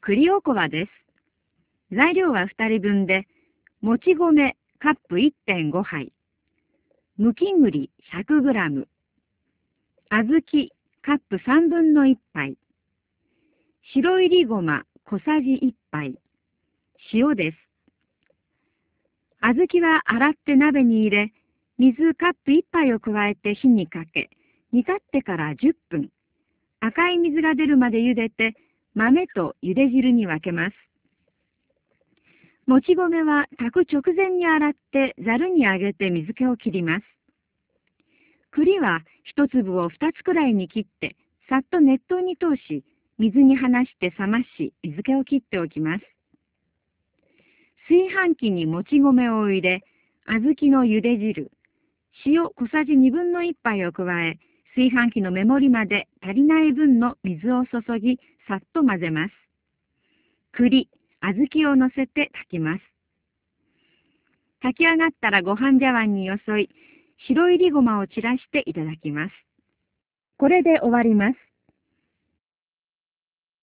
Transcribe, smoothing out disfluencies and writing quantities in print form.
栗おこわです。材料は2人分で、もち米カップ 1.5 杯、むき栗 100g、小豆カップ3分の1杯、白いりごま小さじ1杯、塩です。小豆は洗って鍋に入れ、水カップ1杯を加えて火にかけ、煮立ってから10分、赤い水が出るまで茹でて、豆と茹で汁に分けます。もち米は炊く直前に洗ってざるにあげて水気を切ります。栗は一粒を2つくらいに切って、さっと熱湯に通し、水に放して冷まし、水気を切っておきます。炊飯器にもち米を入れ、小豆の茹で汁、塩小さじ1/2杯を加え、炊飯器の目盛りまで足りない分の水を注ぎ、さっと混ぜます。栗、小豆を乗せて炊きます。炊き上がったらご飯茶碗によそい、白いりごまを散らしていただきます。これで終わります。